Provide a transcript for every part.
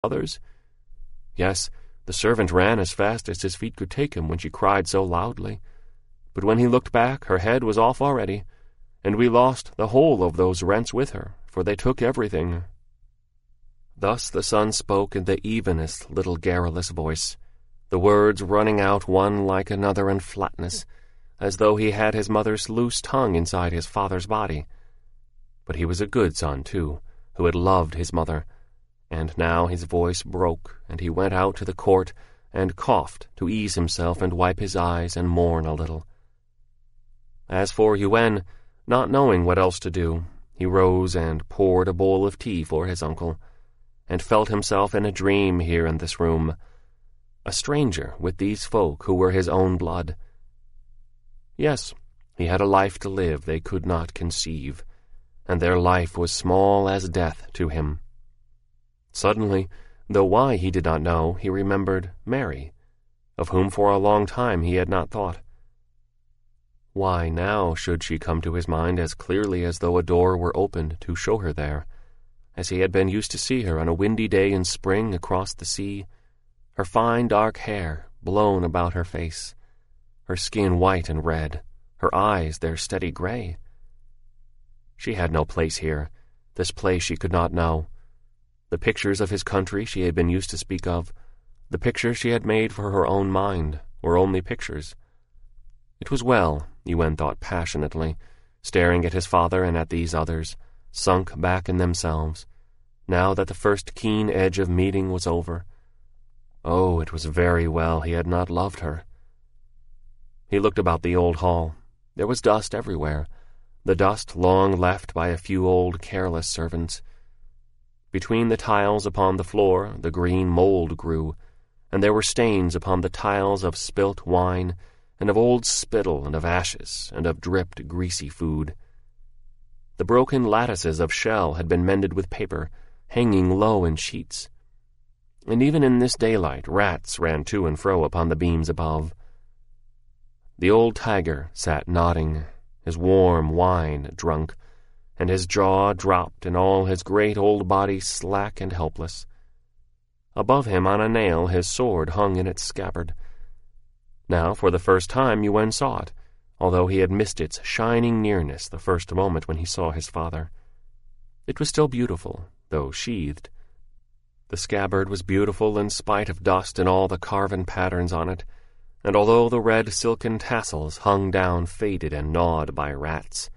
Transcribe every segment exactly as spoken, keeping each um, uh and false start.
others? Yes, the servant ran as fast as his feet could take him when she cried so loudly. But when he looked back, her head was off already, and we lost the whole of those rents with her, for they took everything. Thus the son spoke in the evenest little garrulous voice, the words running out one like another in flatness, as though he had his mother's loose tongue inside his father's body. But he was a good son, too, who had loved his mother, and now his voice broke, and he went out to the court and coughed to ease himself and wipe his eyes and mourn a little. As for Yuen, not knowing what else to do, he rose and poured a bowl of tea for his uncle, and felt himself in a dream here in this room, a stranger with these folk who were his own blood. Yes, he had a life to live they could not conceive, and their life was small as death to him. Suddenly, though why he did not know, he remembered Mary, of whom for a long time he had not thought. Why now should she come to his mind as clearly as though a door were opened to show her there, as he had been used to see her on a windy day in spring across the sea, her fine dark hair blown about her face, her skin white and red, her eyes their steady gray? She had no place here, this place she could not know. The pictures of his country she had been used to speak of, the pictures she had made for her own mind, were only pictures. It was well, Yuen thought passionately, staring at his father and at these others, sunk back in themselves, now that the first keen edge of meeting was over. Oh, it was very well he had not loved her. He looked about the old hall. There was dust everywhere, the dust long left by a few old careless servants. Between the tiles upon the floor the green mold grew, and there were stains upon the tiles of spilt wine, and of old spittle and of ashes, and of dripped greasy food. The broken lattices of shell had been mended with paper, hanging low in sheets. And even in this daylight rats ran to and fro upon the beams above. The old tiger sat nodding, his warm wine drunk, and his jaw dropped and all his great old body slack and helpless. Above him on a nail his sword hung in its scabbard. Now for the first time Yuen saw it, although he had missed its shining nearness the first moment when he saw his father. It was still beautiful, though sheathed. The scabbard was beautiful in spite of dust and all the carven patterns on it, and although the red silken tassels hung down faded and gnawed by rats.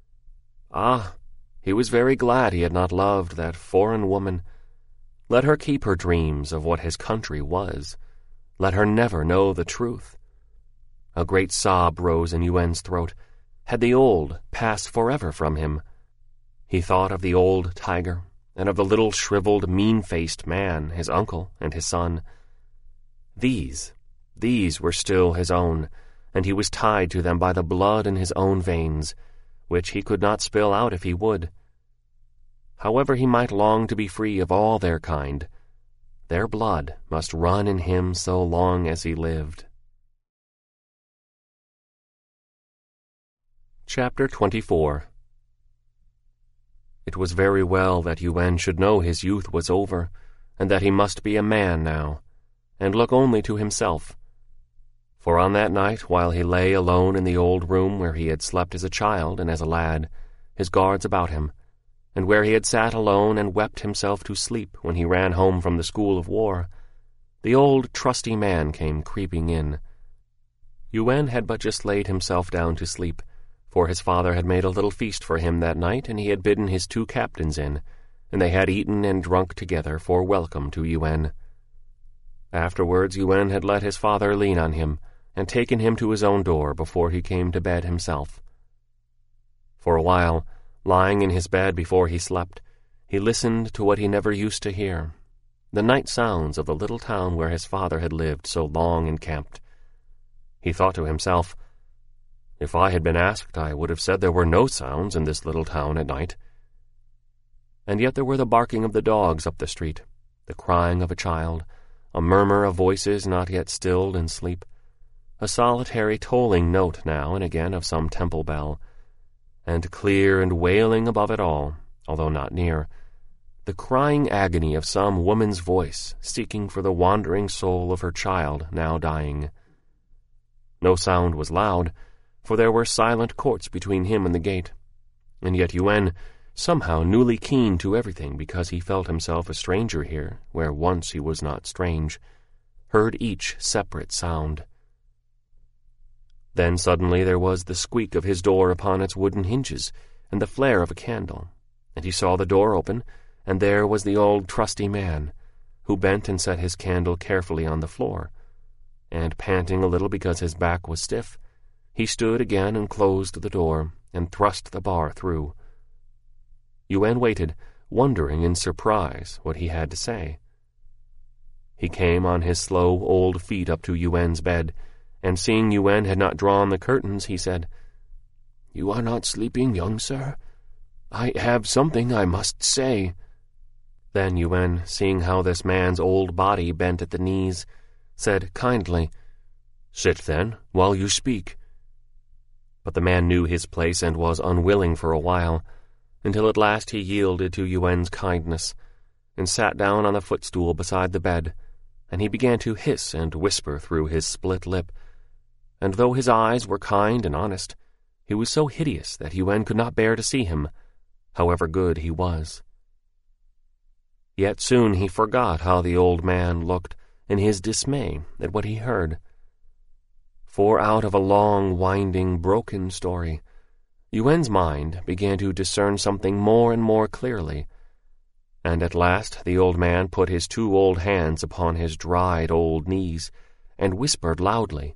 Ah, he was very glad he had not loved that foreign woman. Let her keep her dreams of what his country was. Let her never know the truth. A great sob rose in Yuen's throat. Had the old passed forever from him? He thought of the old tiger, and of the little shriveled, mean-faced man, his uncle and his son. These, these were still his own, and he was tied to them by the blood in his own veins, which he could not spill out if he would. However he might long to be free of all their kind, their blood must run in him so long as he lived. Chapter twenty-four. It was very well that Yuen should know his youth was over, and that he must be a man now, and look only to himself. For on that night, while he lay alone in the old room where he had slept as a child and as a lad, his guards about him, and where he had sat alone and wept himself to sleep when he ran home from the school of war, the old trusty man came creeping in. Yuen had but just laid himself down to sleep, for his father had made a little feast for him that night, and he had bidden his two captains in, and they had eaten and drunk together for welcome to Yuen. Afterwards Yuen had let his father lean on him, and taken him to his own door before he came to bed himself. For a while, lying in his bed before he slept, he listened to what he never used to hear, the night sounds of the little town where his father had lived so long encamped. He thought to himself, "If I had been asked, I would have said there were no sounds in this little town at night." And yet there were the barking of the dogs up the street, the crying of a child, a murmur of voices not yet stilled in sleep, a solitary tolling note now and again of some temple bell, and clear and wailing above it all, although not near, the crying agony of some woman's voice seeking for the wandering soul of her child now dying. No sound was loud, for there were silent courts between him and the gate, and yet Yuen, somehow newly keen to everything because he felt himself a stranger here, where once he was not strange, heard each separate sound. Then suddenly there was the squeak of his door upon its wooden hinges, and the flare of a candle, and he saw the door open, and there was the old trusty man, who bent and set his candle carefully on the floor, and panting a little because his back was stiff, he stood again and closed the door, and thrust the bar through. Yuen waited, wondering in surprise what he had to say. He came on his slow old feet up to Yuen's bed, and seeing Yuen had not drawn the curtains, he said, "You are not sleeping, young sir? I have something I must say." Then Yuen, seeing how this man's old body bent at the knees, said kindly, "Sit, then, while you speak." But the man knew his place and was unwilling for a while, until at last he yielded to Yuen's kindness, and sat down on the footstool beside the bed, and he began to hiss and whisper through his split lip, and though his eyes were kind and honest, he was so hideous that Yuen could not bear to see him, however good he was. Yet soon he forgot how the old man looked in his dismay at what he heard. For out of a long, winding, broken story, Yuen's mind began to discern something more and more clearly, and at last the old man put his two old hands upon his dried old knees, and whispered loudly,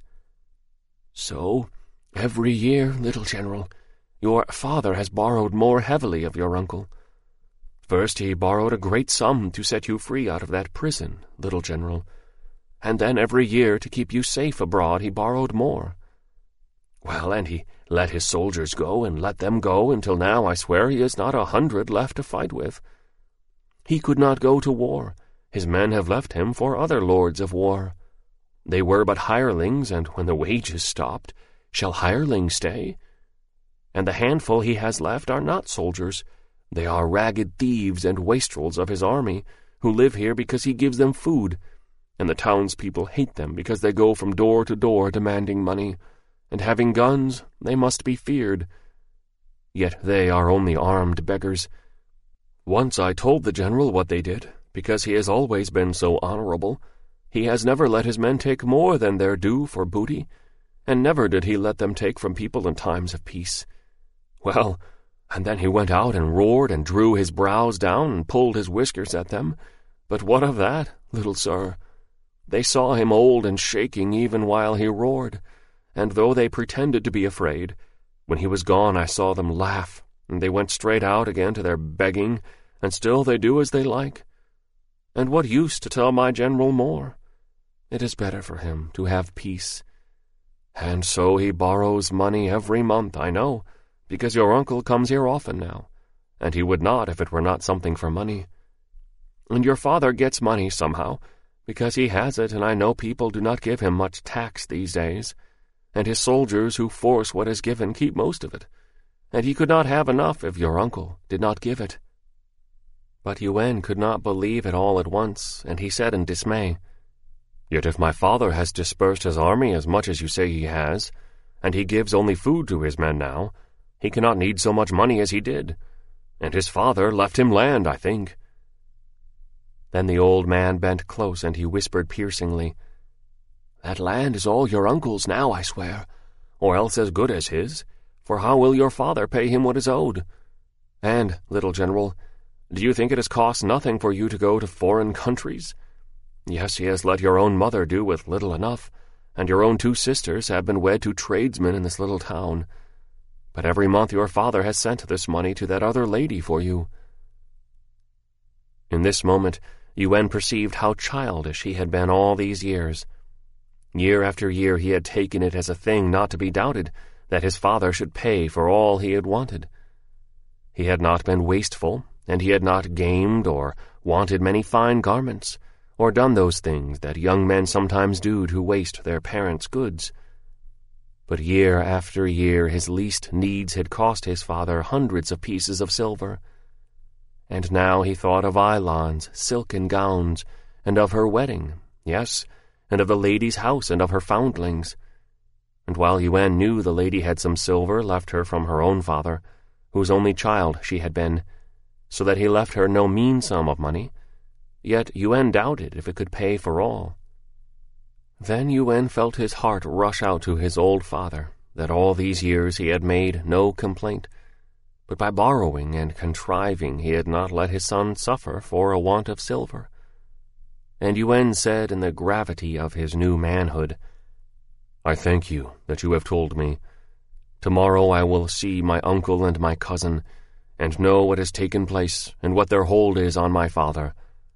"So, every year, little general, your father has borrowed more heavily of your uncle. First he borrowed a great sum to set you free out of that prison, little general, and then every year to keep you safe abroad he borrowed more. Well, and he let his soldiers go and let them go until now I swear he has not a hundred left to fight with. He could not go to war. His men have left him for other lords of war. They were but hirelings, and when the wages stopped, shall hirelings stay? And the handful he has left are not soldiers. They are ragged thieves and wastrels of his army, who live here because he gives them food, and the townspeople hate them because they go from door to door demanding money, and having guns they must be feared. Yet they are only armed beggars. Once I told the general what they did, because he has always been so honorable. He has never let his men take more than their due for booty, and never did he let them take from people in times of peace. Well, and then he went out and roared and drew his brows down and pulled his whiskers at them. But what of that, little sir? They saw him old and shaking even while he roared, and though they pretended to be afraid, when he was gone I saw them laugh, and they went straight out again to their begging, and still they do as they like. And what use to tell my general more? It is better for him to have peace. And so he borrows money every month, I know, because your uncle comes here often now, and he would not if it were not something for money. And your father gets money somehow, because he has it, and I know people do not give him much tax these days, and his soldiers who force what is given keep most of it, and he could not have enough if your uncle did not give it." But Yuen could not believe it all at once, and he said in dismay, "Yet if my father has dispersed his army as much as you say he has, and he gives only food to his men now, he cannot need so much money as he did, and his father left him land, I think." Then the old man bent close, and he whispered piercingly, "That land is all your uncle's now, I swear, or else as good as his, for how will your father pay him what is owed? And, little general, do you think it has cost nothing for you to go to foreign countries? Yes, he has let your own mother do with little enough, and your own two sisters have been wed to tradesmen in this little town. But every month your father has sent this money to that other lady for you." In this moment, Yuen perceived how childish he had been all these years. Year after year he had taken it as a thing not to be doubted that his father should pay for all he had wanted. He had not been wasteful, and he had not gamed or wanted many fine garments, or done those things that young men sometimes do to waste their parents' goods. But year after year his least needs had cost his father hundreds of pieces of silver, and now he thought of Eilon's silken gowns, and of her wedding, yes, and of the lady's house, and of her foundlings. And while Yuen knew the lady had some silver left her from her own father, whose only child she had been, so that he left her no mean sum of money, yet Yuen doubted if it could pay for all. Then Yuen felt his heart rush out to his old father, that all these years he had made no complaint, but by borrowing and contriving he had not let his son suffer for a want of silver. And Yuen said in the gravity of his new manhood, "I thank you that you have told me. Tomorrow I will see my uncle and my cousin, and know what has taken place, and what their hold is on my father."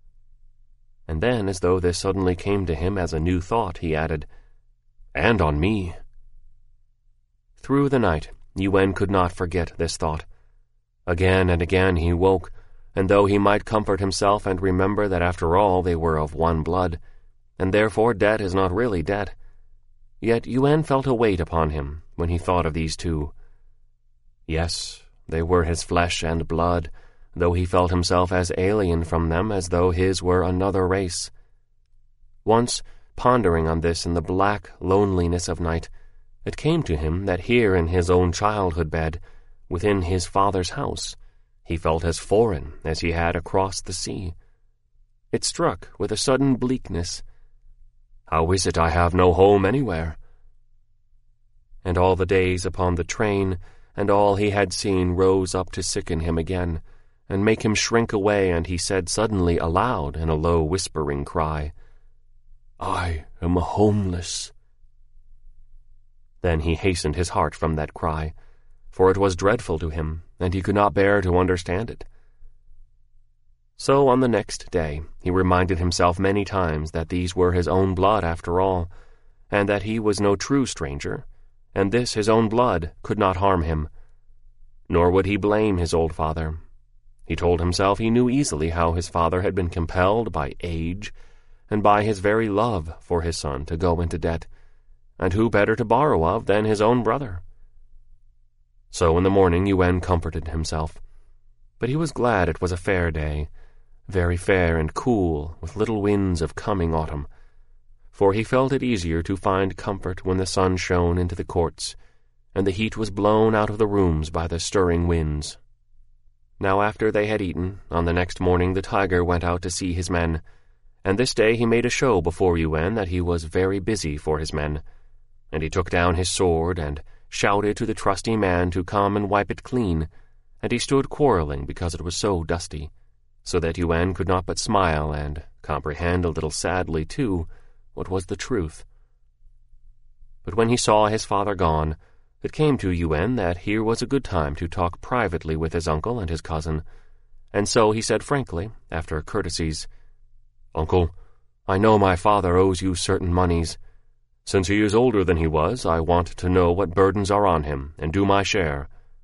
And then, as though this suddenly came to him as a new thought, he added, "And on me." Through the night, Yuen could not forget this thought. Again and again he woke, and though he might comfort himself and remember that after all they were of one blood, and therefore debt is not really debt, yet Yuen felt a weight upon him when he thought of these two. Yes, they were his flesh and blood, though he felt himself as alien from them as though his were another race. Once, pondering on this in the black loneliness of night, it came to him that here in his own childhood bed, within his father's house, he felt as foreign as he had across the sea. It struck with a sudden bleakness. How is it I have no home anywhere? And all the days upon the train, and all he had seen rose up to sicken him again, and make him shrink away, and he said suddenly aloud in a low whispering cry, "I am homeless." Then he hastened his heart from that cry, for it was dreadful to him, and he could not bear to understand it. So on the next day he reminded himself many times that these were his own blood after all, and that he was no true stranger, and this his own blood could not harm him. Nor would he blame his old father. He told himself he knew easily how his father had been compelled by age, and by his very love for his son to go into debt, and who better to borrow of than his own brother? So in the morning Yuen comforted himself, but he was glad it was a fair day, very fair and cool, with little winds of coming autumn, for he felt it easier to find comfort when the sun shone into the courts, and the heat was blown out of the rooms by the stirring winds. Now after they had eaten, on the next morning the tiger went out to see his men, and this day he made a show before Yuen that he was very busy for his men, and he took down his sword and shouted to the trusty man to come and wipe it clean, and he stood quarreling because it was so dusty, so that Yuen could not but smile and comprehend a little sadly, too, what was the truth. But when he saw his father gone, it came to Yuen that here was a good time to talk privately with his uncle and his cousin, and so he said frankly, after courtesies, "Uncle, I know my father owes you certain moneys. Since he is older than he was, I want to know what burdens are on him, and do my share."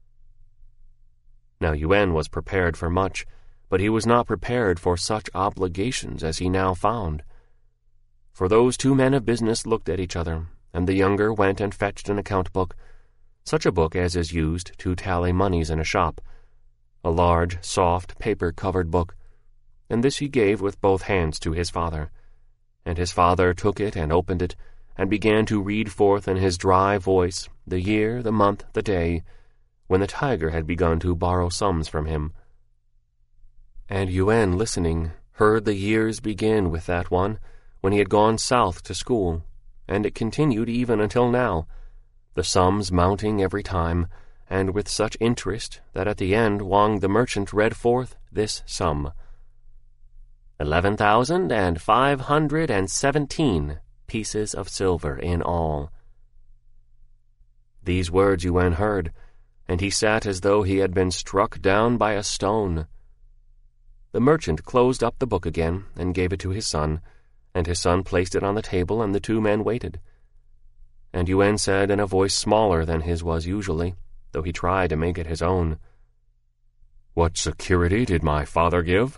Now Yuen was prepared for much, but he was not prepared for such obligations as he now found. For those two men of business looked at each other, and the younger went and fetched an account book, such a book as is used to tally moneys in a shop, a large, soft, paper-covered book, and this he gave with both hands to his father. And his father took it and opened it, and began to read forth in his dry voice the year, the month, the day, when the tiger had begun to borrow sums from him. And Yuen, listening, heard the years begin with that one, when he had gone south to school, and it continued even until now, the sums mounting every time, and with such interest that at the end Wang the merchant read forth this sum: eleven thousand and five hundred and seventeen pieces of silver in all. These words Yuen heard, and he sat as though he had been struck down by a stone. The merchant closed up the book again and gave it to his son, and his son placed it on the table, and the two men waited. And Yuen said in a voice smaller than his was usually, though he tried to make it his own, "What security did my father give?"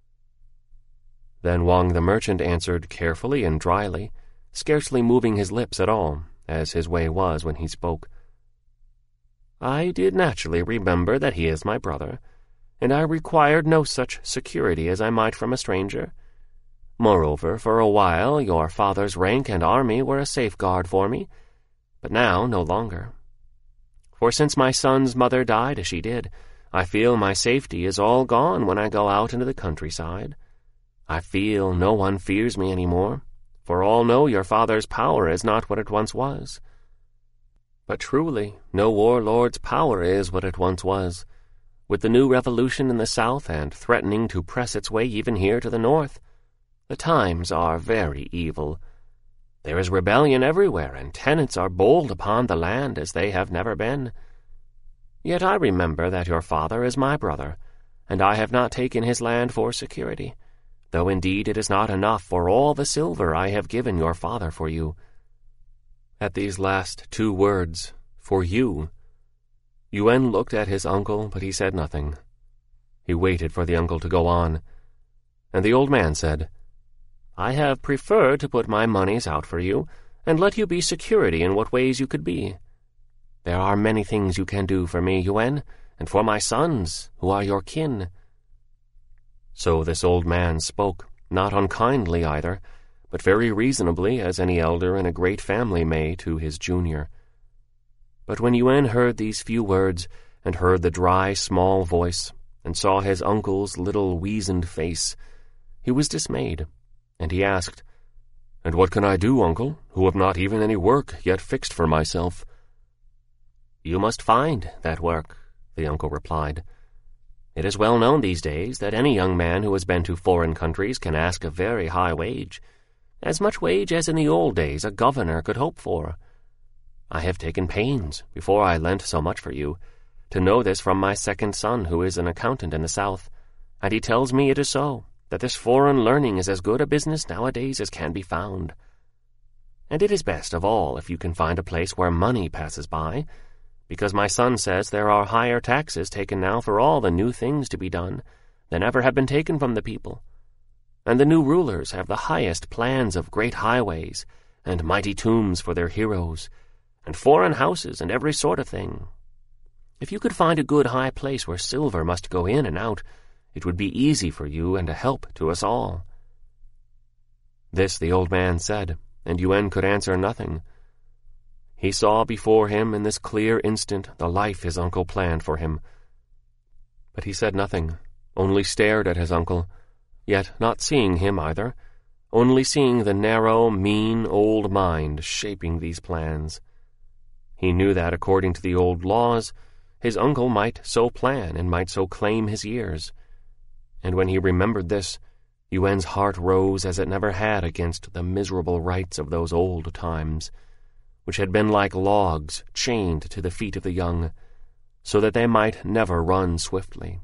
Then Wang the merchant answered carefully and dryly, scarcely moving his lips at all, as his way was when he spoke, "I did naturally remember that he is my brother, and I required no such security as I might from a stranger. Moreover, for a while your father's rank and army were a safeguard for me, but now no longer. For since my son's mother died as she did, I feel my safety is all gone when I go out into the countryside. I feel no one fears me any more, for all know your father's power is not what it once was. But truly, no warlord's power is what it once was, with the new revolution in the south and threatening to press its way even here to the north. The times are very evil. There is rebellion everywhere, and tenants are bold upon the land as they have never been. Yet I remember that your father is my brother, and I have not taken his land for security, though indeed it is not enough for all the silver I have given your father for you. At these last two words, for you, Yuen looked at his uncle, but he said nothing. He waited for the uncle to go on, and the old man said, I have preferred to put my monies out for you, and let you be security in what ways you could be. There are many things you can do for me, Yuen, and for my sons, who are your kin. So this old man spoke, not unkindly either, but very reasonably, as any elder in a great family may to his junior. But when Yuen heard these few words, and heard the dry, small voice, and saw his uncle's little weazened face, he was dismayed, and he asked, And what can I do, uncle, who have not even any work yet fixed for myself? You must find that work, the uncle replied. It is well known these days that any young man who has been to foreign countries can ask a very high wage, as much wage as in the old days a governor could hope for. I have taken pains, before I lent so much for you, to know this from my second son, who is an accountant in the south, and he tells me it is so, that this foreign learning is as good a business nowadays as can be found. And it is best of all if you can find a place where money passes by, because my son says there are higher taxes taken now for all the new things to be done than ever have been taken from the people. And the new rulers have the highest plans of great highways, and mighty tombs for their heroes, and foreign houses, and every sort of thing. If you could find a good high place where silver must go in and out, it would be easy for you and a help to us all. This the old man said, and Yuen could answer nothing. He saw before him in this clear instant the life his uncle planned for him. But he said nothing, only stared at his uncle, yet not seeing him either, only seeing the narrow, mean old mind shaping these plans. He knew that, according to the old laws, his uncle might so plan and might so claim his years. And when he remembered this, Yuen's heart rose as it never had against the miserable rights of those old times, which had been like logs chained to the feet of the young, so that they might never run swiftly.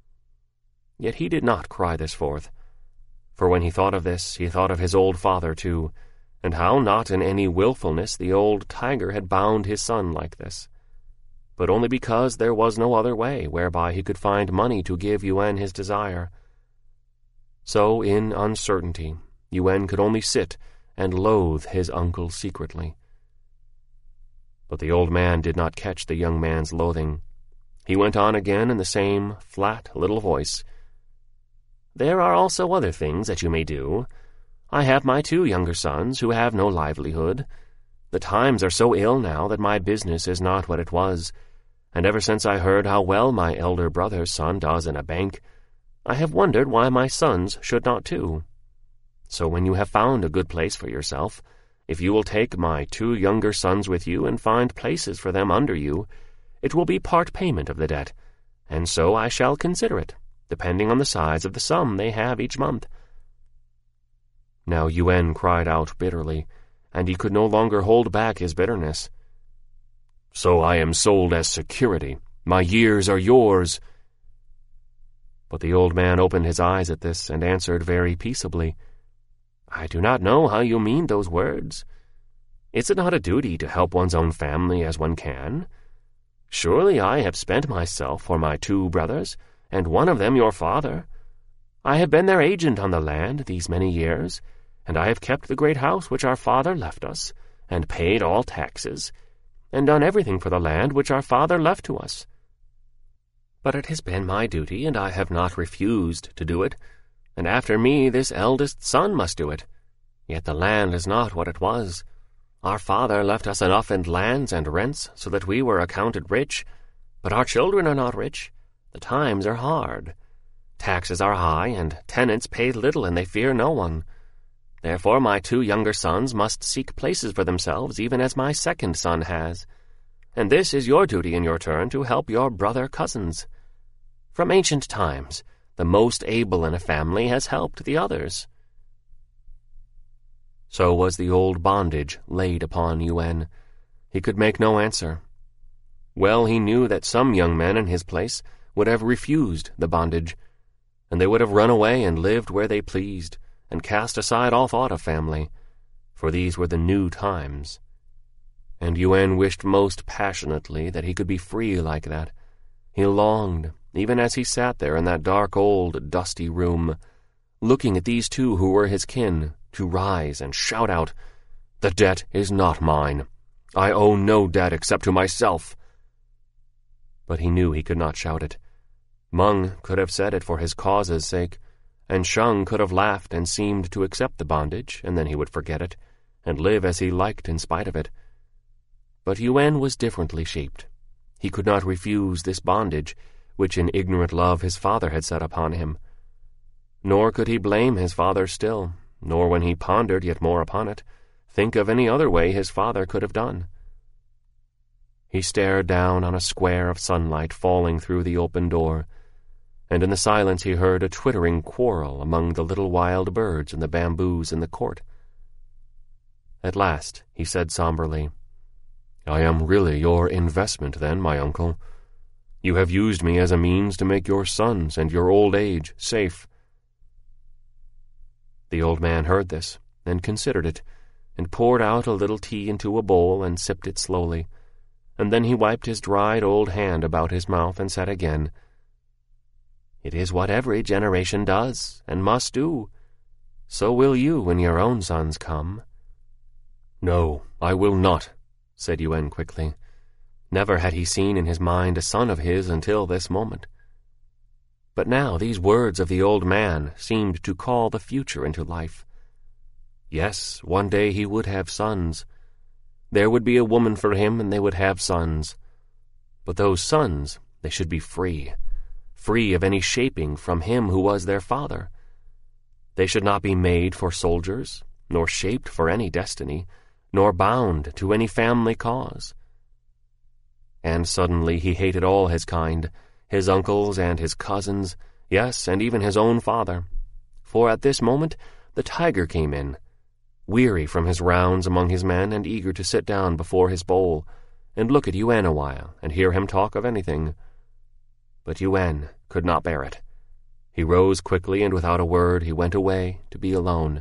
Yet he did not cry this forth, for when he thought of this, he thought of his old father too, and how not in any willfulness the old tiger had bound his son like this, but only because there was no other way whereby he could find money to give Yuen his desire. So in uncertainty, Yuen could only sit and loathe his uncle secretly. But the old man did not catch the young man's loathing. He went on again in the same flat little voice. There are also other things that you may do. I have my two younger sons who have no livelihood. The times are so ill now that my business is not what it was, and ever since I heard how well my elder brother's son does in a bank, I have wondered why my sons should not too. So when you have found a good place for yourself, if you will take my two younger sons with you and find places for them under you, it will be part payment of the debt, and so I shall consider it, depending on the size of the sum they have each month. Now Yuen cried out bitterly, and he could no longer hold back his bitterness. So I am sold as security. My years are yours. But the old man opened his eyes at this and answered very peaceably, I do not know how you mean those words. Is it not a duty to help one's own family as one can? Surely I have spent myself for my two brothers, and one of them your father. I have been their agent on the land these many years, and I have kept the great house which our father left us, and paid all taxes, and done everything for the land which our father left to us. But it has been my duty, and I have not refused to do it, and after me this eldest son must do it. Yet the land is not what it was. Our father left us enough in lands and rents so that we were accounted rich, but our children are not rich. The times are hard. Taxes are high, and tenants pay little, and they fear no one. Therefore my two younger sons must seek places for themselves, even as my second son has. And this is your duty in your turn, to help your brother cousins. From ancient times, the most able in a family has helped the others. So was the old bondage laid upon Yuen. He could make no answer. Well he knew that some young men in his place would have refused the bondage, and they would have run away and lived where they pleased, and cast aside all thought of family, for these were the new times. And Yuen wished most passionately that he could be free like that. He longed, even as he sat there in that dark old dusty room, looking at these two who were his kin, to rise and shout out, "The debt is not mine. I owe no debt except to myself." But he knew he could not shout it. Meng could have said it for his cause's sake, and Sheng could have laughed and seemed to accept the bondage, and then he would forget it, and live as he liked in spite of it. But Yuen was differently shaped. He could not refuse this bondage, which in ignorant love his father had set upon him. Nor could he blame his father still, nor when he pondered yet more upon it, think of any other way his father could have done. He stared down on a square of sunlight falling through the open door, and in the silence he heard a twittering quarrel among the little wild birds in the bamboos in the court. At last he said somberly, "I am really your investment, then, my uncle. You have used me as a means to make your sons and your old age safe." The old man heard this, and considered it, and poured out a little tea into a bowl and sipped it slowly, and then he wiped his dried old hand about his mouth and said again, "It is what every generation does, and must do. So will you when your own sons come." "No, I will not," said Yuen quickly. Never had he seen in his mind a son of his until this moment. But now these words of the old man seemed to call the future into life. Yes, one day he would have sons. There would be a woman for him, and they would have sons. But those sons, they should be free, free of any shaping from him who was their father. They should not be made for soldiers, nor shaped for any destiny, nor bound to any family cause. And suddenly he hated all his kind, his uncles and his cousins, yes, and even his own father. For at this moment the tiger came in, weary from his rounds among his men and eager to sit down before his bowl and look at Yuen a while and hear him talk of anything. But Yuen could not bear it. He rose quickly, and without a word he went away to be alone.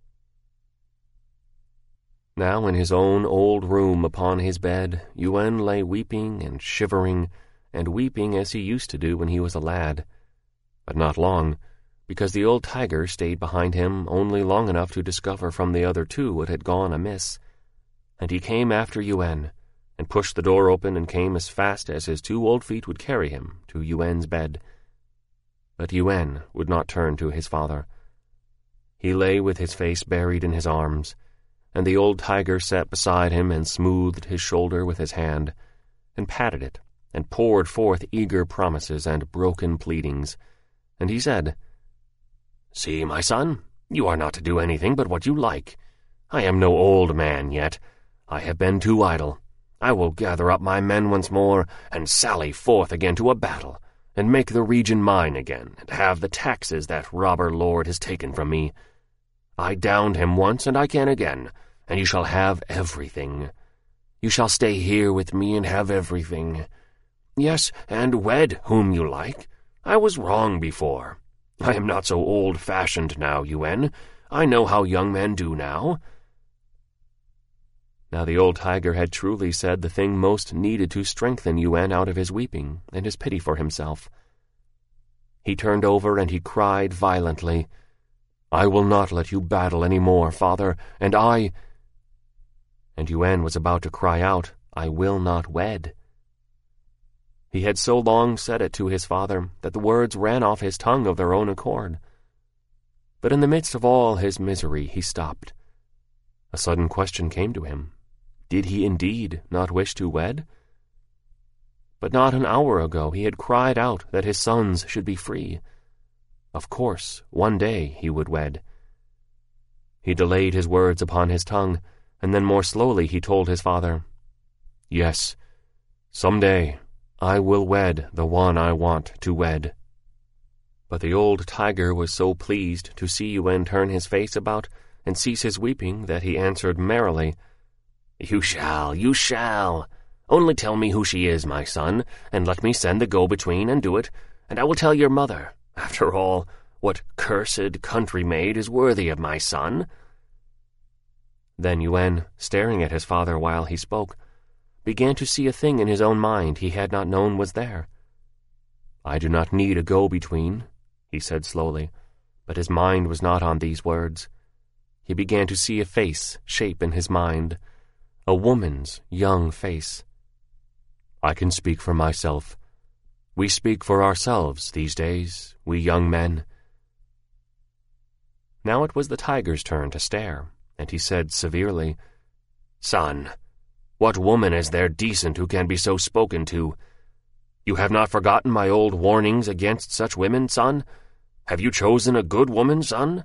Now in his own old room upon his bed, Yuen lay weeping and shivering, and weeping as he used to do when he was a lad. But not long, because the old tiger stayed behind him only long enough to discover from the other two what had gone amiss. And he came after Yuen, and pushed the door open and came as fast as his two old feet would carry him to Yuen's bed. But Yuen would not turn to his father. He lay with his face buried in his arms, and the old tiger sat beside him and smoothed his shoulder with his hand, and patted it, and poured forth eager promises and broken pleadings. And he said, "See, my son, you are not to do anything but what you like. I am no old man yet. I have been too idle. I will gather up my men once more, and sally forth again to a battle, and make the region mine again, and have the taxes that robber lord has taken from me. I downed him once, and I can again, and you shall have everything. You shall stay here with me and have everything. Yes, and wed whom you like. I was wrong before. I am not so old-fashioned now, Yuen. I know how young men do now." Now the old tiger had truly said the thing most needed to strengthen Yuen out of his weeping and his pity for himself. He turned over and he cried violently, "I will not let you battle any more, father, and I—" And Yuen was about to cry out, "I will not wed." He had so long said it to his father that the words ran off his tongue of their own accord. But in the midst of all his misery he stopped. A sudden question came to him. Did he indeed not wish to wed? But not an hour ago he had cried out that his sons should be free. Of course, one day he would wed. He delayed his words upon his tongue, and then more slowly he told his father, "Yes, some day I will wed the one I want to wed." But the old tiger was so pleased to see Yuen turn his face about and cease his weeping that he answered merrily, "You shall, you shall. Only tell me who she is, my son, and let me send the go-between and do it, and I will tell your mother. After all, what cursed country maid is worthy of my son?" Then Yuen, staring at his father while he spoke, began to see a thing in his own mind he had not known was there. "I do not need a go-between," he said slowly, but his mind was not on these words. He began to see a face shape in his mind, a woman's young face. "I can speak for myself. We speak for ourselves these days, we young men." Now it was the tiger's turn to stare, and he said severely, "Son, what woman is there decent who can be so spoken to? You have not forgotten my old warnings against such women, son? Have you chosen a good woman, son?"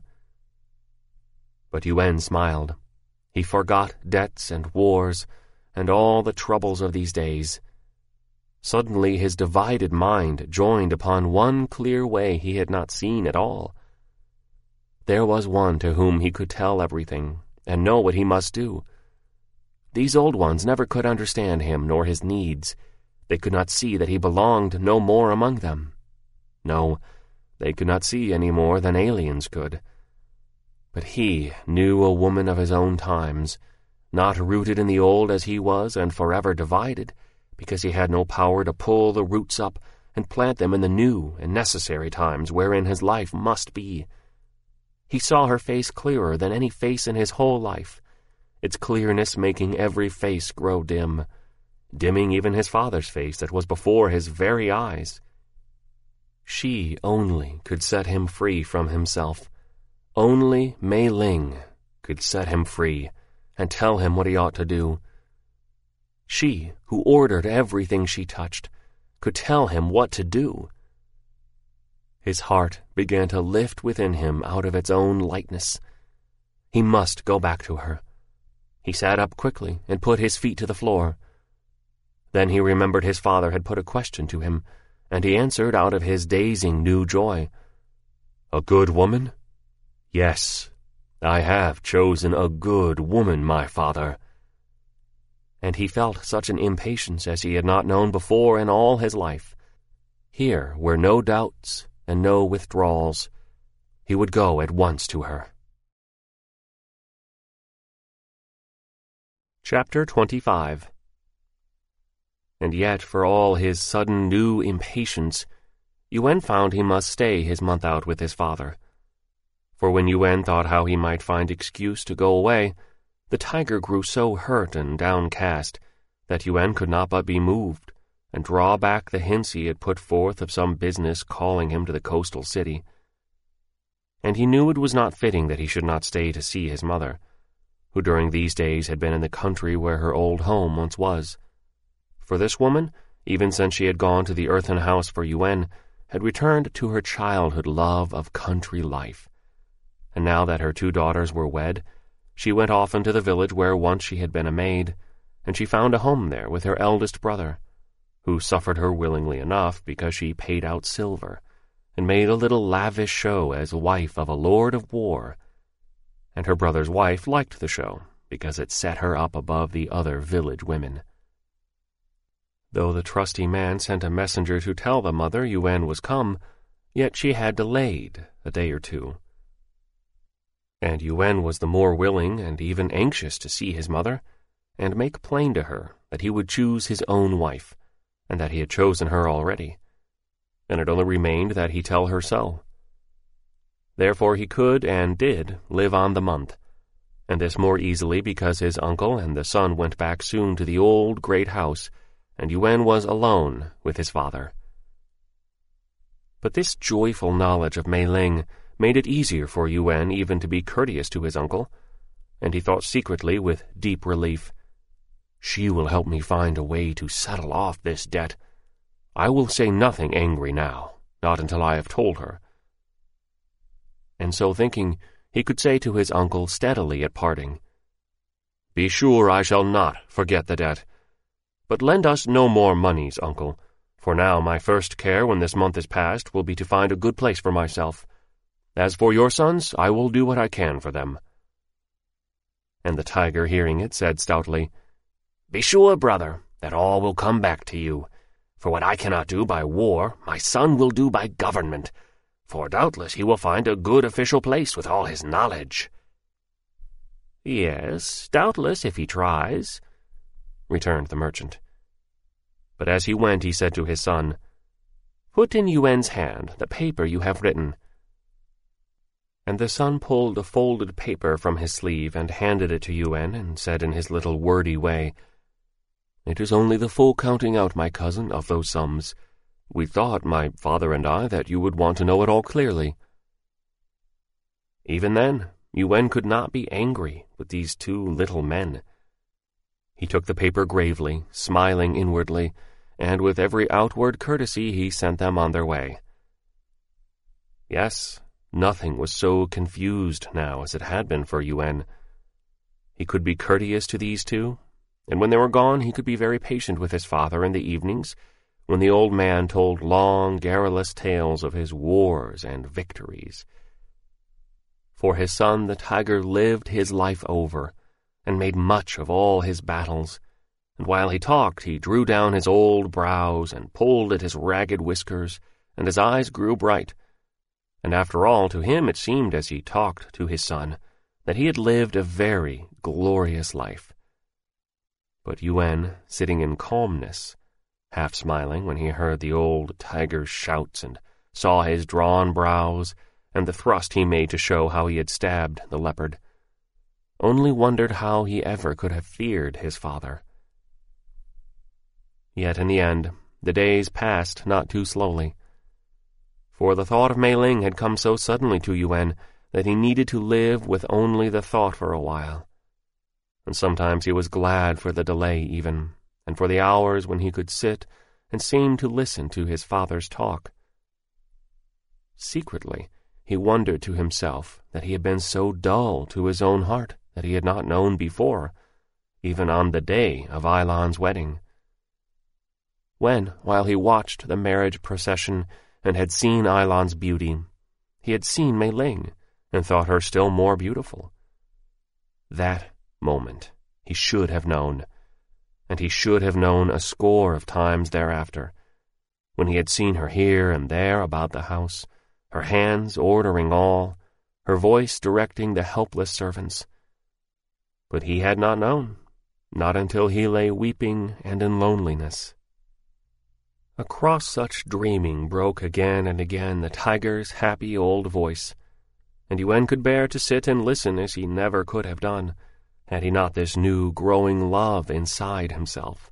But Yuen smiled. He forgot debts and wars and all the troubles of these days. Suddenly his divided mind joined upon one clear way he had not seen at all. There was one to whom he could tell everything and know what he must do. These old ones never could understand him nor his needs. They could not see that he belonged no more among them. No, they could not see any more than aliens could. But he knew a woman of his own times, not rooted in the old as he was and forever divided, because he had no power to pull the roots up and plant them in the new and necessary times wherein his life must be. He saw her face clearer than any face in his whole life, its clearness making every face grow dim, dimming even his father's face that was before his very eyes. She only could set him free from himself. Only Mei Ling could set him free and tell him what he ought to do. She, who ordered everything she touched, could tell him what to do. His heart began to lift within him out of its own lightness. He must go back to her. He sat up quickly and put his feet to the floor. Then he remembered his father had put a question to him, and he answered out of his dazing new joy. "A good woman? Yes, I have chosen a good woman, my father." And he felt such an impatience as he had not known before in all his life. Here were no doubts and no withdrawals. He would go at once to her. Chapter twenty-five. And yet, for all his sudden new impatience, Yuen found he must stay his month out with his father. For when Yuen thought how he might find excuse to go away, the tiger grew so hurt and downcast that Yuen could not but be moved, and draw back the hints he had put forth of some business calling him to the coastal city. And he knew it was not fitting that he should not stay to see his mother, who during these days had been in the country where her old home once was. For this woman, even since she had gone to the earthen house for Yuen, had returned to her childhood love of country life. And now that her two daughters were wed, she went often to the village where once she had been a maid, and she found a home there with her eldest brother, who suffered her willingly enough because she paid out silver, and made a little lavish show as wife of a lord of war. And her brother's wife liked the show, because it set her up above the other village women. Though the trusty man sent a messenger to tell the mother Yuen was come, yet she had delayed a day or two. And Yuen was the more willing and even anxious to see his mother, and make plain to her that he would choose his own wife, and that he had chosen her already, and it only remained that he tell her so. Therefore he could and did live on the month, and this more easily because his uncle and the son went back soon to the old great house, and Yuen was alone with his father. But this joyful knowledge of Mei Ling made it easier for Yuen even to be courteous to his uncle, and he thought secretly with deep relief, "She will help me find a way to settle off this debt. I will say nothing angry now, not until I have told her." And so thinking, he could say to his uncle steadily at parting, "Be sure I shall not forget the debt. But lend us no more moneys, uncle, for now my first care when this month is past will be to find a good place for myself. As for your sons, I will do what I can for them." And the tiger, hearing it, said stoutly, "Be sure, brother, that all will come back to you. For what I cannot do by war, my son will do by government, for doubtless he will find a good official place with all his knowledge." "Yes, doubtless, if he tries," returned the merchant. But as he went, he said to his son, "Put in Yuen's hand the paper you have written." And the son pulled a folded paper from his sleeve and handed it to Yuen, and said in his little wordy way, "It is only the full counting out, my cousin, of those sums. We thought, my father and I, that you would want to know it all clearly." Even then, Yuen could not be angry with these two little men. He took the paper gravely, smiling inwardly, and with every outward courtesy he sent them on their way. Yes, nothing was so confused now as it had been for Yuen. He could be courteous to these two, and when they were gone he could be very patient with his father in the evenings, when the old man told long, garrulous tales of his wars and victories. For his son the tiger lived his life over, and made much of all his battles, and while he talked he drew down his old brows and pulled at his ragged whiskers, and his eyes grew bright. And after all, to him it seemed as he talked to his son that he had lived a very glorious life. But Yuen, sitting in calmness, half smiling when he heard the old tiger's shouts and saw his drawn brows and the thrust he made to show how he had stabbed the leopard, only wondered how he ever could have feared his father. Yet in the end, the days passed not too slowly, for the thought of Mei Ling had come so suddenly to Yuen that he needed to live with only the thought for a while. And sometimes he was glad for the delay even, and for the hours when he could sit and seem to listen to his father's talk. Secretly, he wondered to himself that he had been so dull to his own heart that he had not known before, even on the day of Ailan's wedding. When, while he watched the marriage procession and had seen Ailan's beauty, he had seen Mei Ling and thought her still more beautiful. That moment he should have known, and he should have known a score of times thereafter, when he had seen her here and there about the house, her hands ordering all, her voice directing the helpless servants. But he had not known, not until he lay weeping and in loneliness. Across such dreaming broke again and again the tiger's happy old voice, and Yuen could bear to sit and listen as he never could have done, had he not this new growing love inside himself.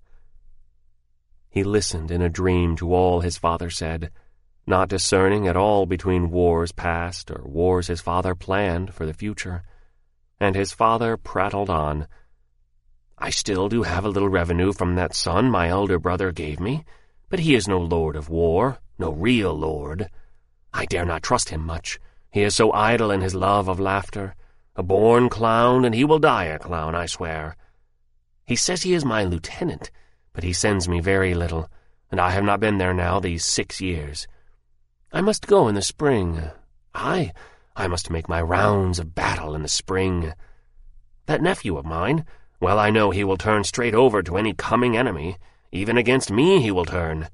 He listened in a dream to all his father said, not discerning at all between wars past or wars his father planned for the future. And his father prattled on, "I still do have a little revenue from that son my elder brother gave me, but he is no lord of war, no real lord. I dare not trust him much. He is so idle in his love of laughter, a born clown, and he will die a clown, I swear. He says he is my lieutenant, but he sends me very little, and I have not been there now these six years. I must go in the spring. I, I must make my rounds of battle in the spring. That nephew of mine, well, I know he will turn straight over to any coming enemy. Even against me he will turn."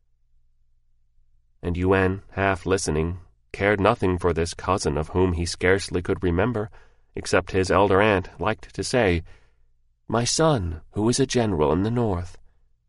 And Yuen, half listening, cared nothing for this cousin of whom he scarcely could remember, except his elder aunt liked to say, "My son, who is a general in the north."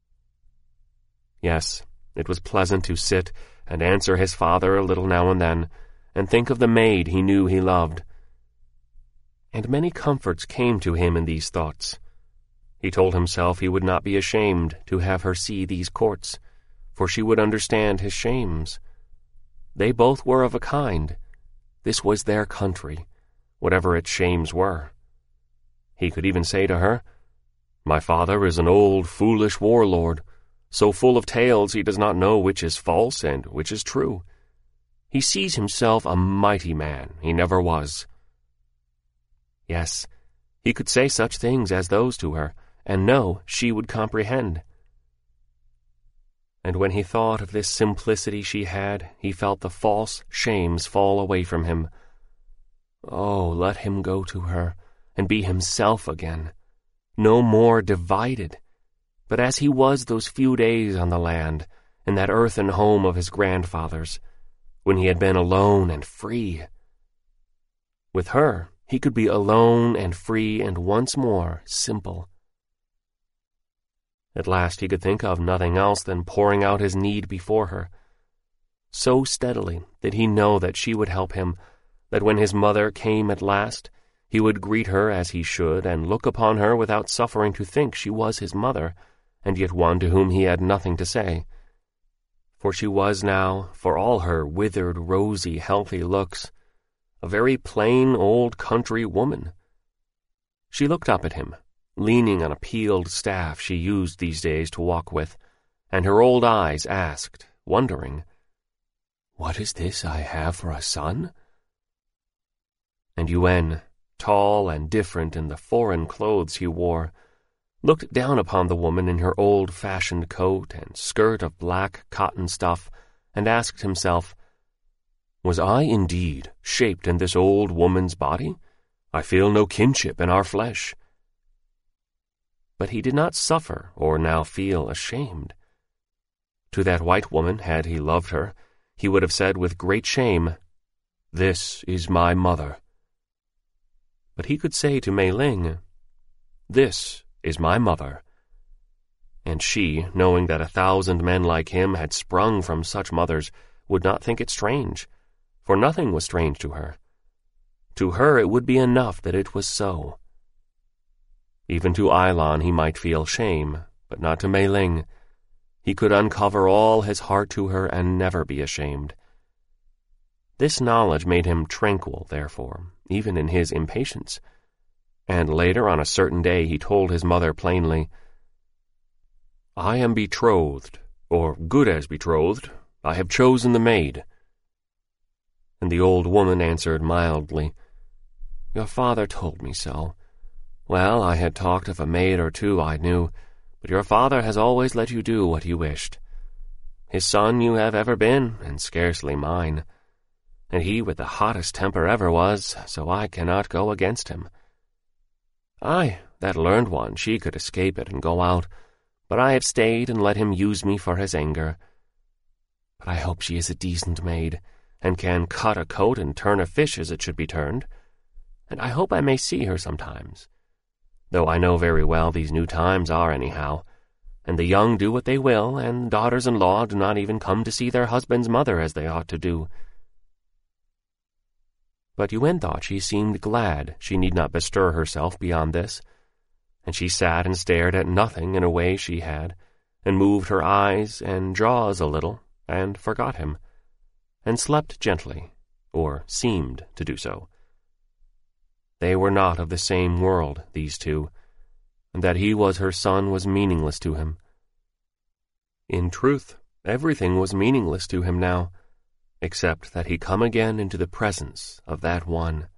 Yes, it was pleasant to sit and answer his father a little now and then, and think of the maid he knew he loved. And many comforts came to him in these thoughts. He told himself he would not be ashamed to have her see these courts, for she would understand his shames. They both were of a kind. This was their country, whatever its shames were. He could even say to her, "My father is an old, foolish warlord, so full of tales he does not know which is false and which is true. He sees himself a mighty man he never was." Yes, he could say such things as those to her, and know she would comprehend. And when he thought of this simplicity she had, he felt the false shames fall away from him. Oh, let him go to her, and be himself again, no more divided, but as he was those few days on the land, in that earthen home of his grandfathers, when he had been alone and free. With her, he could be alone and free and once more simple. At last he could think of nothing else than pouring out his need before her. So steadily did he know that she would help him, that when his mother came at last, he would greet her as he should, and look upon her without suffering to think she was his mother, and yet one to whom he had nothing to say. For she was now, for all her withered, rosy, healthy looks, a very plain old country woman. She looked up at him, leaning on a peeled staff she used these days to walk with, and her old eyes asked, wondering, "What is this I have for a son?" And Yuen, tall and different in the foreign clothes he wore, looked down upon the woman in her old-fashioned coat and skirt of black cotton stuff, and asked himself, "Was I indeed shaped in this old woman's body? I feel no kinship in our flesh." But he did not suffer or now feel ashamed. To that white woman, had he loved her, he would have said with great shame, "This is my mother." But he could say to Mei Ling, "This is my mother." And she, knowing that a thousand men like him had sprung from such mothers, would not think it strange, for nothing was strange to her. To her it would be enough that it was so. Even to Eilon he might feel shame, but not to Mei Ling. He could uncover all his heart to her and never be ashamed. This knowledge made him tranquil, therefore, even in his impatience. And later, on a certain day, he told his mother plainly, "I am betrothed, or good as betrothed. I have chosen the maid." And the old woman answered mildly, "Your father told me so. Well, I had talked of a maid or two I knew, but your father has always let you do what you wished. His son you have ever been, and scarcely mine. And he with the hottest temper ever was, so I cannot go against him. I, that learned one, she could escape it and go out, but I have stayed and let him use me for his anger. But I hope she is a decent maid, and can cut a coat and turn a fish as it should be turned, and I hope I may see her sometimes, though I know very well these new times are anyhow, and the young do what they will, and daughters-in-law do not even come to see their husband's mother as they ought to do." But Yuen thought she seemed glad she need not bestir herself beyond this, and she sat and stared at nothing in a way she had, and moved her eyes and jaws a little, and forgot him, and slept gently, or seemed to do so. They were not of the same world, these two, and that he was her son was meaningless to him. In truth, everything was meaningless to him now, except that he come again into the presence of that one.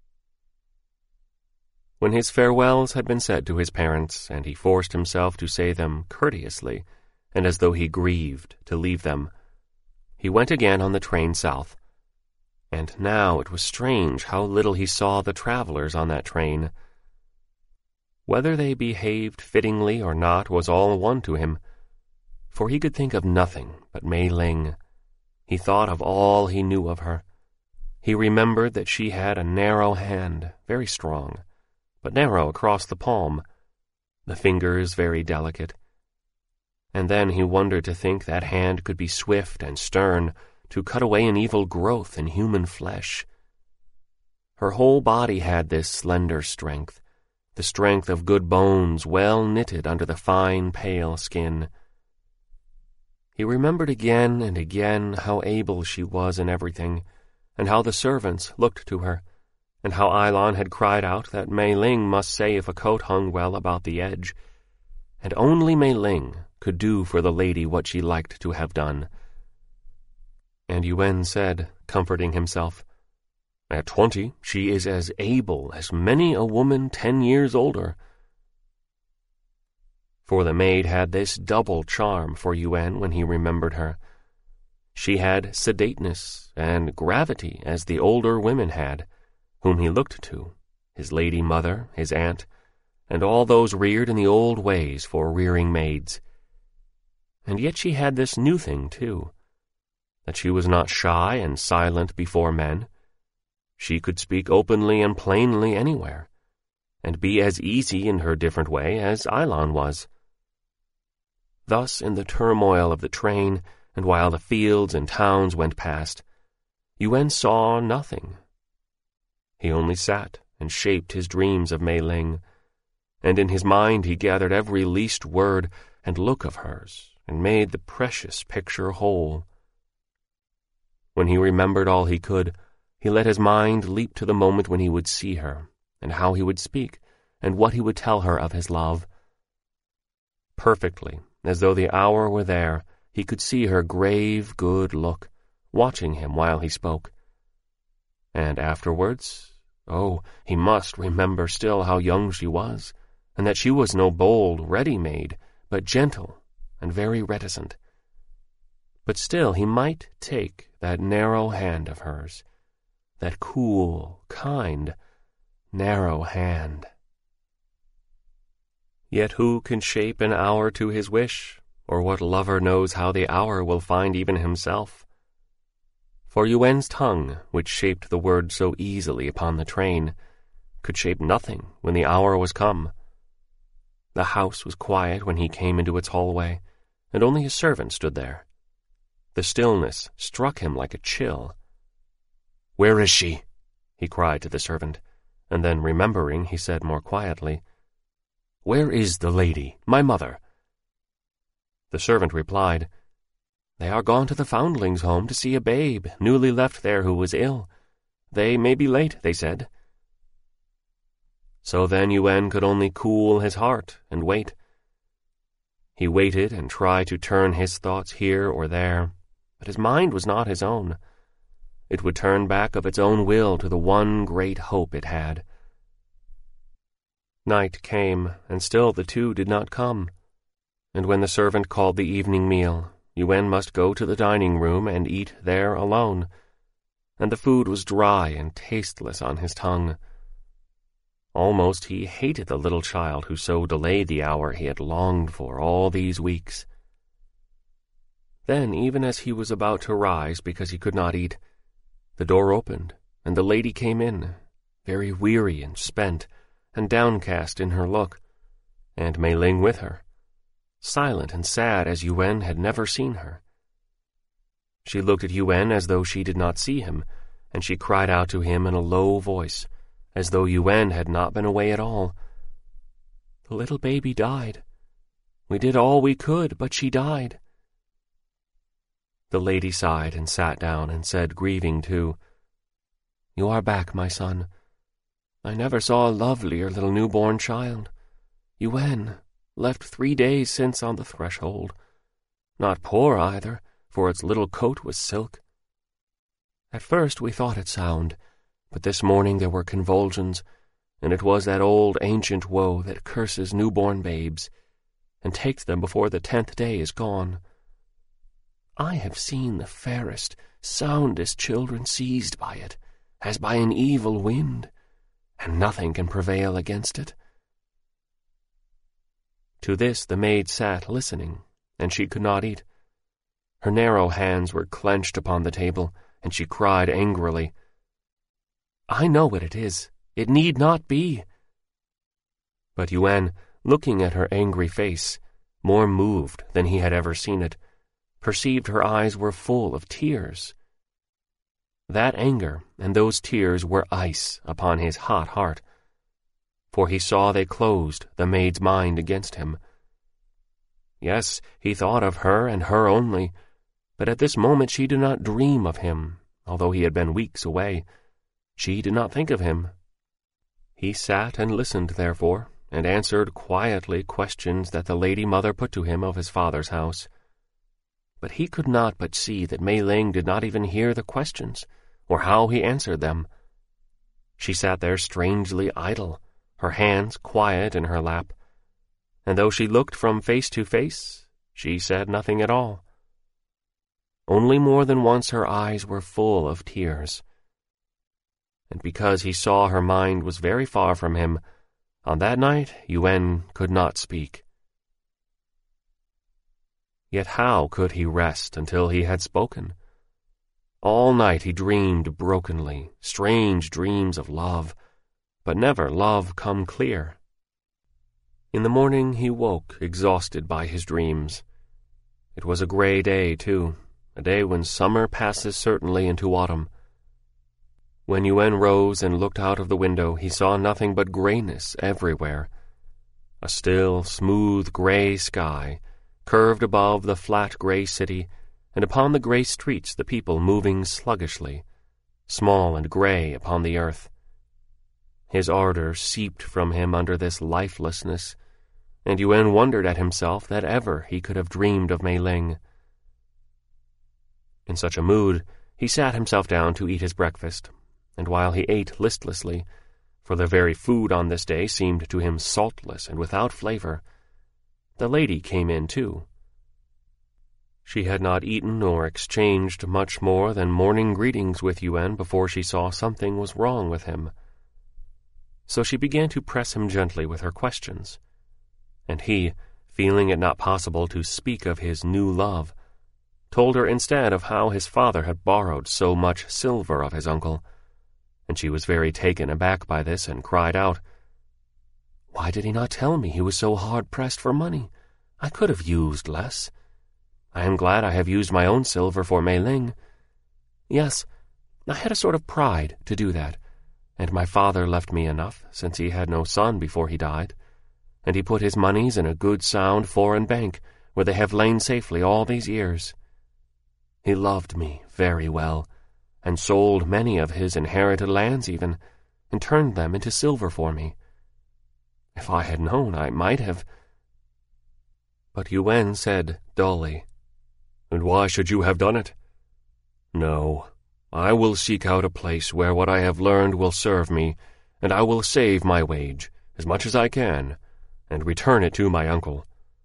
When his farewells had been said to his parents, and he forced himself to say them courteously, and as though he grieved to leave them, he went again on the train south. And now it was strange how little he saw the travelers on that train. Whether they behaved fittingly or not was all one to him, for he could think of nothing but Mei Ling. He thought of all he knew of her. He remembered that she had a narrow hand, very strong, but narrow across the palm, the fingers very delicate. And then he wondered to think that hand could be swift and stern, to cut away an evil growth in human flesh. Her whole body had this slender strength, the strength of good bones well knitted under the fine, pale skin. He remembered again and again how able she was in everything, and how the servants looked to her, and how Eilon had cried out that Mei Ling must say if a coat hung well about the edge, and only Mei Ling could do for the lady what she liked to have done. And Yuen said, comforting himself, "At twenty, she is as able as many a woman ten years older." For the maid had this double charm for Yuen when he remembered her. She had sedateness and gravity as the older women had, whom he looked to, his lady mother, his aunt, and all those reared in the old ways for rearing maids. And yet she had this new thing, too, that she was not shy and silent before men. She could speak openly and plainly anywhere, and be as easy in her different way as Eilon was. Thus, in the turmoil of the train, and while the fields and towns went past, Yuen saw nothing. He only sat and shaped his dreams of Mei Ling, and in his mind he gathered every least word and look of hers, and made the precious picture whole. When he remembered all he could, he let his mind leap to the moment when he would see her, and how he would speak, and what he would tell her of his love. Perfectly, as though the hour were there, he could see her grave, good look, watching him while he spoke. And afterwards, oh, he must remember still how young she was, and that she was no bold, ready maid, but gentle and very reticent. But still he might take that narrow hand of hers, that cool, kind, narrow hand. Yet who can shape an hour to his wish, or what lover knows how the hour will find even himself? For Yuen's tongue, which shaped the word so easily upon the train, could shape nothing when the hour was come. The house was quiet when he came into its hallway, and only his servant stood there. The stillness struck him like a chill. "Where is she?" he cried to the servant, and then, remembering, he said more quietly, "Where is the lady, my mother?" The servant replied, "They are gone to the Foundlings' Home to see a babe newly left there who was ill. They may be late, they said." So then Yuen could only cool his heart and wait. He waited and tried to turn his thoughts here or there, but his mind was not his own. It would turn back of its own will to the one great hope it had. Night came, and still the two did not come. And when the servant called the evening meal, Yuen must go to the dining room and eat there alone, and the food was dry and tasteless on his tongue. Almost he hated the little child who so delayed the hour he had longed for all these weeks. Then, even as he was about to rise because he could not eat, the door opened, and the lady came in, very weary and spent, and downcast in her look, and Mei Ling with her, silent and sad as Yuen had never seen her. She looked at Yuen as though she did not see him, and she cried out to him in a low voice, as though Yuen had not been away at all. "The little baby died. We did all we could, but she died." The lady sighed and sat down and said, grieving too, "You are back, my son. I never saw a lovelier little newborn child. Yuen, left three days since on the threshold. Not poor either, for its little coat was silk. At first we thought it sound, but this morning there were convulsions, and it was that old ancient woe that curses newborn babes, and takes them before the tenth day is gone. I have seen the fairest, soundest children seized by it, as by an evil wind, and nothing can prevail against it." To this the maid sat listening, and she could not eat. Her narrow hands were clenched upon the table, and she cried angrily, "I know what it is. It need not be." But Yuen, looking at her angry face, more moved than he had ever seen it, perceived her eyes were full of tears. That anger and those tears were ice upon his hot heart. for he saw they closed the maid's mind against him. Yes, he thought of her and her only, but at this moment she did not dream of him, although he had been weeks away. She did not think of him. He sat and listened, therefore, and answered quietly questions that the lady mother put to him of his father's house. But he could not but see that Mei Ling did not even hear the questions, or how he answered them. She sat there strangely idle, her hands quiet in her lap, and though she looked from face to face, she said nothing at all. Only more than once her eyes were full of tears. And because he saw her mind was very far from him, on that night Yuen could not speak. Yet how could he rest until he had spoken? All night he dreamed brokenly, strange dreams of love, but never love come clear. In the morning he woke, exhausted by his dreams. It was a gray day, too, a day when summer passes certainly into autumn. When Yuen rose and looked out of the window, he saw nothing but grayness everywhere. A still, smooth gray sky, curved above the flat gray city, and upon the gray streets the people moving sluggishly, small and gray upon the earth. His ardor seeped from him under this lifelessness, and Yuen wondered at himself that ever he could have dreamed of Mei Ling. In such a mood, he sat himself down to eat his breakfast, and while he ate listlessly, for the very food on this day seemed to him saltless and without flavor, the lady came in too. She had not eaten or exchanged much more than morning greetings with Yuen before she saw something was wrong with him. So she began to press him gently with her questions, and he, feeling it not possible to speak of his new love, told her instead of how his father had borrowed so much silver of his uncle, and she was very taken aback by this and cried out, "Why did he not tell me he was so hard-pressed for money? I could have used less. I am glad I have used my own silver for Mei Ling. Yes, I had a sort of pride to do that, and my father left me enough, since he had no son before he died, and he put his moneys in a good sound foreign bank, where they have lain safely all these years. He loved me very well, and sold many of his inherited lands even, and turned them into silver for me. If I had known, I might have—" But Yuen said dully, "And why should you have done it? No, I will seek out a place where what I have learned will serve me, and I will save my wage, as much as I can, and return it to my uncle."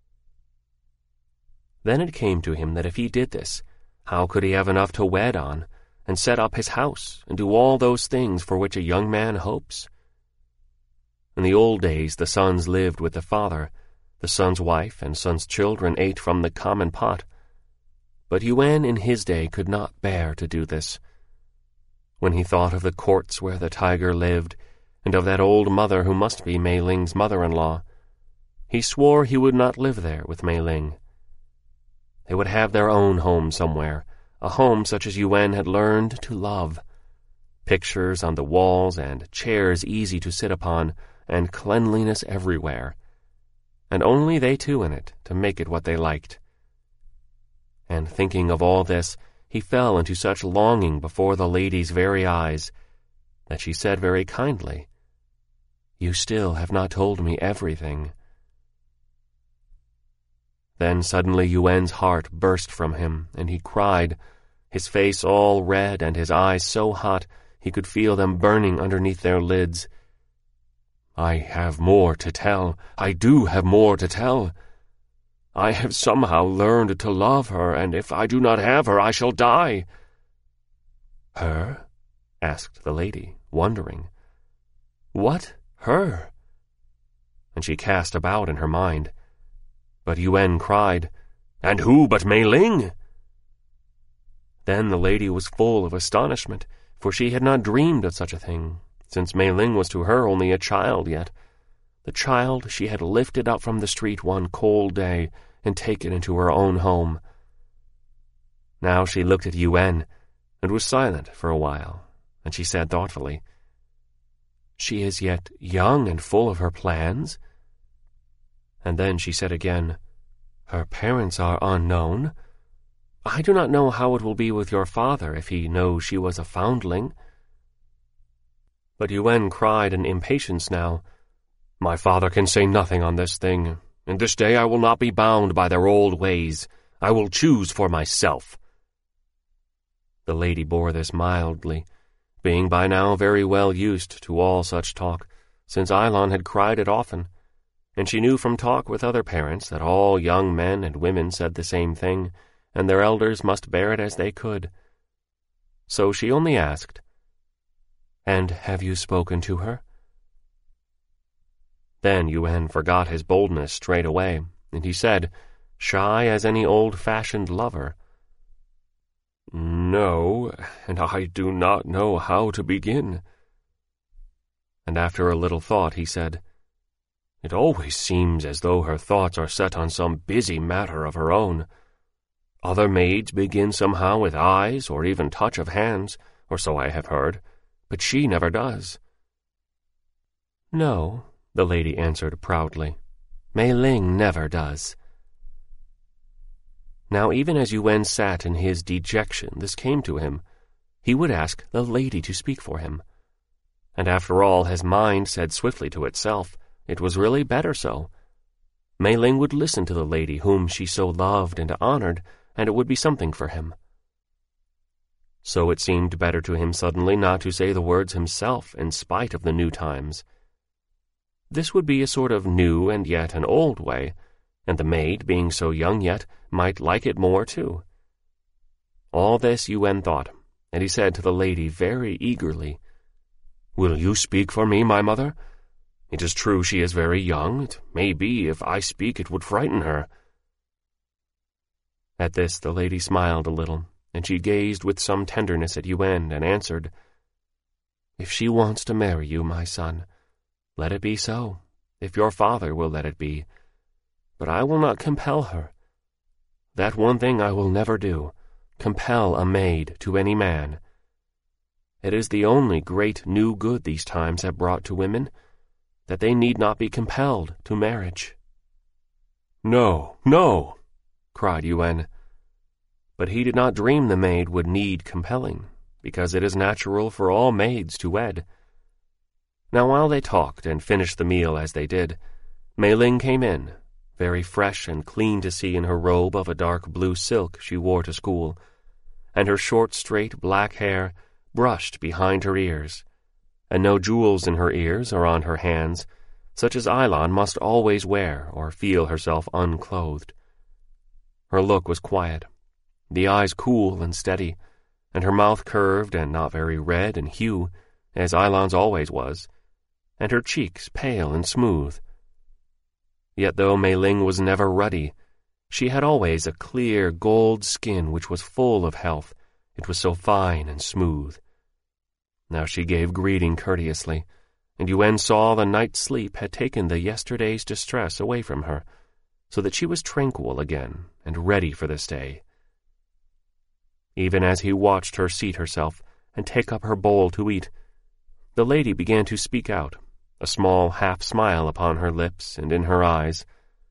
Then it came to him that if he did this, how could he have enough to wed on, and set up his house, and do all those things for which a young man hopes? In the old days the sons lived with the father, the son's wife and son's children ate from the common pot. But Yuen in his day could not bear to do this. When he thought of the courts where the tiger lived, and of that old mother who must be Mei Ling's mother-in-law, he swore he would not live there with Mei Ling. They would have their own home somewhere, a home such as Yuen had learned to love. Pictures on the walls and chairs easy to sit upon, and cleanliness everywhere, and only they two in it to make it what they liked. And thinking of all this, he fell into such longing before the lady's very eyes that she said very kindly, "You still have not told me everything." Then suddenly Yuen's heart burst from him, and he cried, his face all red and his eyes so hot he could feel them burning underneath their lids. "I have more to tell. I do have more to tell. I have somehow learned to love her, and if I do not have her, I shall die." "Her?" asked the lady, wondering. "What her?" And she cast about in her mind. But Yuen cried, "And who but Mei Ling?" Then the lady was full of astonishment, for she had not dreamed of such a thing, since Mei Ling was to her only a child yet, the child she had lifted up from the street one cold day and taken into her own home. Now she looked at Yuen, and was silent for a while, and she said thoughtfully, She is yet young and full of her plans. And then she said again, Her parents are unknown. I do not know how it will be with your father if he knows she was a foundling. But Yuen cried in impatience now, My father can say nothing on this thing. In this day I will not be bound by their old ways. I will choose for myself. The lady bore this mildly, being by now very well used to all such talk, since Eilon had cried it often, and she knew from talk with other parents that all young men and women said the same thing, and their elders must bear it as they could. So she only asked, And have you spoken to her? Then Yuen forgot his boldness straight away, and he said, shy as any old-fashioned lover, No, and I do not know how to begin. And after a little thought he said, It always seems as though her thoughts are set on some busy matter of her own. Other maids begin somehow with eyes or even touch of hands, or so I have heard, but she never does. No, the lady answered proudly. Mei Ling never does. Now even as Yuen sat in his dejection, this came to him. He would ask the lady to speak for him. And after all, his mind said swiftly to itself, it was really better so. Mei Ling would listen to the lady whom she so loved and honored, and it would be something for him. So it seemed better to him suddenly not to say the words himself in spite of the new times. This would be a sort of new and yet an old way, and the maid, being so young yet, might like it more too. All this Yuen thought, and he said to the lady very eagerly, Will you speak for me, my mother? It is true she is very young. It may be if I speak it would frighten her. At this the lady smiled a little, and she gazed with some tenderness at Yuen and answered, If she wants to marry you, my son, let it be so, if your father will let it be. But I will not compel her. That one thing I will never do, compel a maid to any man. It is the only great new good these times have brought to women, that they need not be compelled to marriage. No, no, cried Yuen. But he did not dream the maid would need compelling, because it is natural for all maids to wed. Now while they talked and finished the meal as they did, Mei Ling came in, very fresh and clean to see in her robe of a dark blue silk she wore to school, and her short, straight black hair brushed behind her ears, and no jewels in her ears or on her hands, such as Eilon must always wear or feel herself unclothed. Her look was quiet, the eyes cool and steady, and her mouth curved and not very red in hue, as Eilon's always was, and her cheeks pale and smooth. Yet though Mei Ling was never ruddy, she had always a clear gold skin which was full of health, it was so fine and smooth. Now she gave greeting courteously, and Yuen saw the night's sleep had taken the yesterday's distress away from her, so that she was tranquil again and ready for this day. Even as he watched her seat herself and take up her bowl to eat, the lady began to speak out, a small half-smile upon her lips and in her eyes.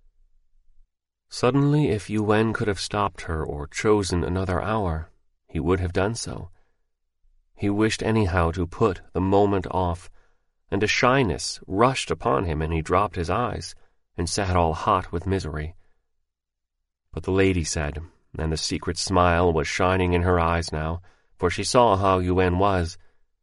Suddenly, if Yuen could have stopped her or chosen another hour, he would have done so. He wished anyhow to put the moment off, and a shyness rushed upon him, and he dropped his eyes and sat all hot with misery. But the lady said, and the secret smile was shining in her eyes now, for she saw how Yuen was,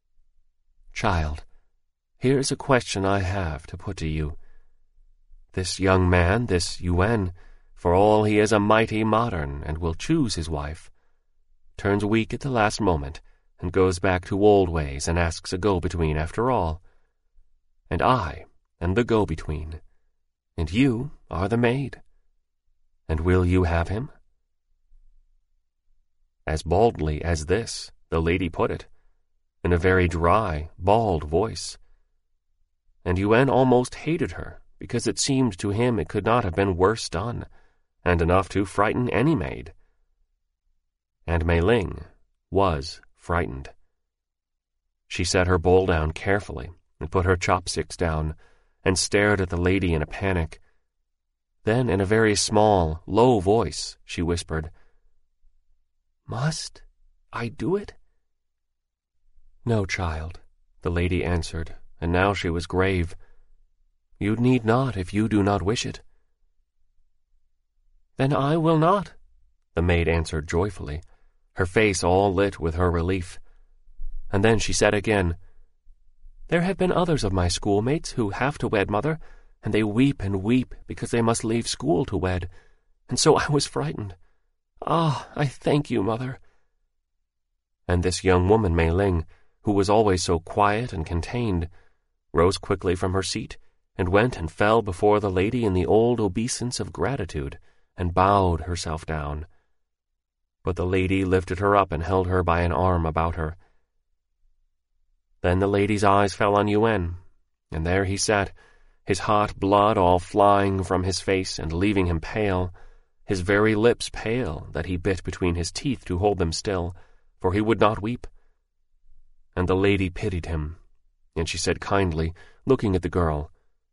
Child, here is a question I have to put to you. This young man, this Yuen, for all he is a mighty modern and will choose his wife, turns weak at the last moment and goes back to old ways and asks a go-between after all. And I am the go-between, and you are the maid. And will you have him? As baldly as this, the lady put it, in a very dry, bald voice. And Yuen almost hated her, because it seemed to him it could not have been worse done, and enough to frighten any maid. And Mei Ling was frightened. She set her bowl down carefully, and put her chopsticks down, and stared at the lady in a panic. Then, in a very small, low voice, she whispered, "Must I do it?" "No, child," the lady answered, and now she was grave. "You need not if you do not wish it." "Then I will not," the maid answered joyfully, her face all lit with her relief. And then she said again, "There have been others of my schoolmates who have to wed, mother, and they weep and weep because they must leave school to wed, and so I was frightened. Ah, I thank you, mother." And this young woman, Mei Ling, who was always so quiet and contained, rose quickly from her seat, and went and fell before the lady in the old obeisance of gratitude, and bowed herself down. But the lady lifted her up and held her by an arm about her. Then the lady's eyes fell on Yuen, and there he sat, his hot blood all flying from his face and leaving him pale, his very lips pale that he bit between his teeth to hold them still, for he would not weep. And the lady pitied him, and she said kindly, looking at the girl,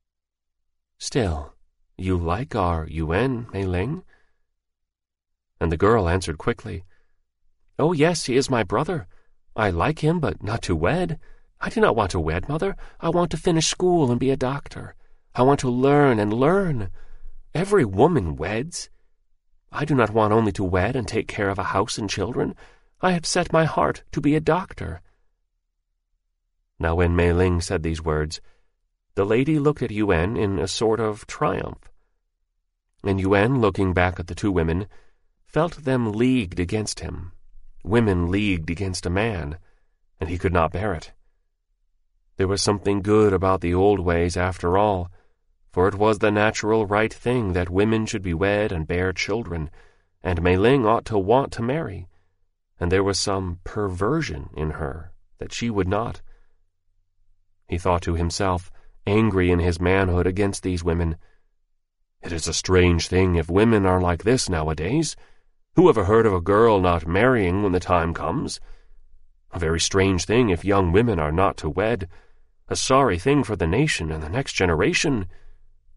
"Still, you like our Yuen, Mei Ling?" And the girl answered quickly, "Oh yes, he is my brother. I like him, but not to wed. I do not want to wed, mother. I want to finish school and be a doctor. I want to learn and learn. Every woman weds. I do not want only to wed and take care of a house and children. I have set my heart to be a doctor." Now when Mei Ling said these words, the lady looked at Yuen in a sort of triumph. And Yuen, looking back at the two women, felt them leagued against him, women leagued against a man, and he could not bear it. There was something good about the old ways after all, for it was the natural right thing that women should be wed and bear children, and Mei Ling ought to want to marry, and there was some perversion in her that she would not. He thought to himself, angry in his manhood against these women, "It is a strange thing if women are like this nowadays. Who ever heard of a girl not marrying when the time comes? A very strange thing if young women are not to wed. A sorry thing for the nation and the next generation."